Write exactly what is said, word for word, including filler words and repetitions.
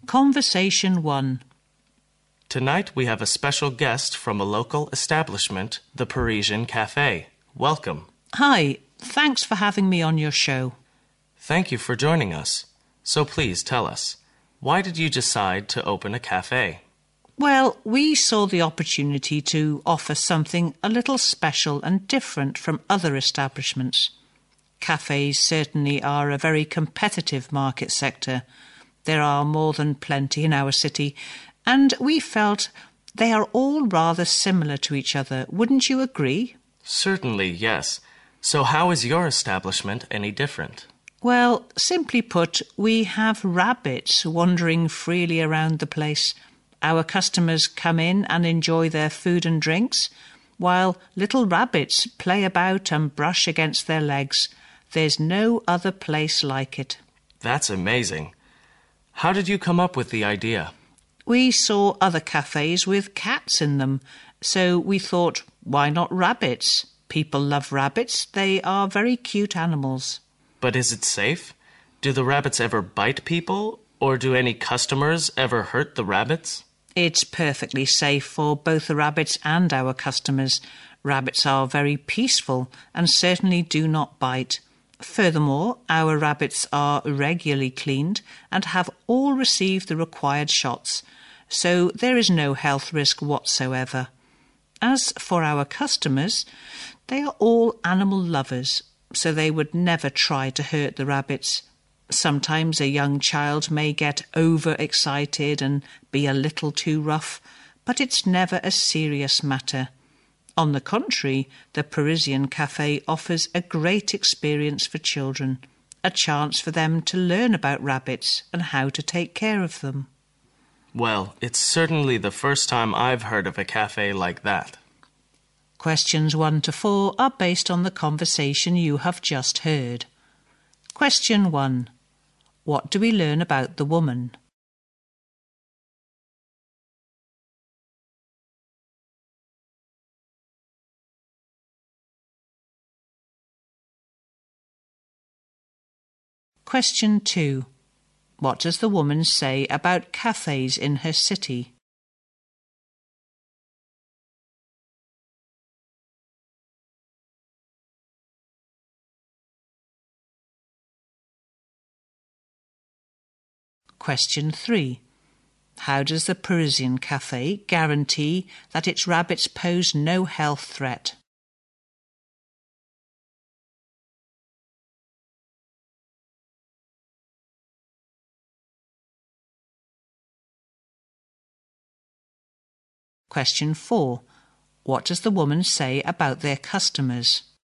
Conversation one. Tonight we have a special guest from a local establishment, the Parisian Cafe. Welcome. Hi, thanks for having me on your show. Thank you for joining us. So please tell us, why did you decide to open a cafe? Well, we saw the opportunity to offer something a little special and different from other establishments. Cafes certainly are a very competitive market sector. There are more than plenty in our city, and we felt they are all rather similar to each other. Wouldn't you agree? Certainly, yes. So how is your establishment any different? Well, simply put, we have rabbits wandering freely around the place. Our customers come in and enjoy their food and drinks, while little rabbits play about and brush against their legs. There's no other place like it. That's amazing. How did you come up with the idea? We saw other cafes with cats in them, so we thought, why not rabbits? People love rabbits. They are very cute animals. But is it safe? Do the rabbits ever bite people, or do any customers ever hurt the rabbits? It's perfectly safe for both the rabbits and our customers. Rabbits are very peaceful and certainly do not bite. Furthermore, our rabbits are regularly cleaned and have all received the required shots, so there is no health risk whatsoever. As for our customers, they are all animal lovers, so they would never try to hurt the rabbits. Sometimes a young child may get overexcited and be a little too rough, but it's never a serious matter. On the contrary, the Parisian Cafe offers a great experience for children, a chance for them to learn about rabbits and how to take care of them. Well, it's certainly the first time I've heard of a cafe like that. Questions one to four are based on the conversation you have just heard. Question one. What do we learn about the woman? Question two. What does the woman say about cafes in her city? Question three. How does the Parisian Cafe guarantee that its rabbits pose no health threat? Question four. What does the woman say about their customers?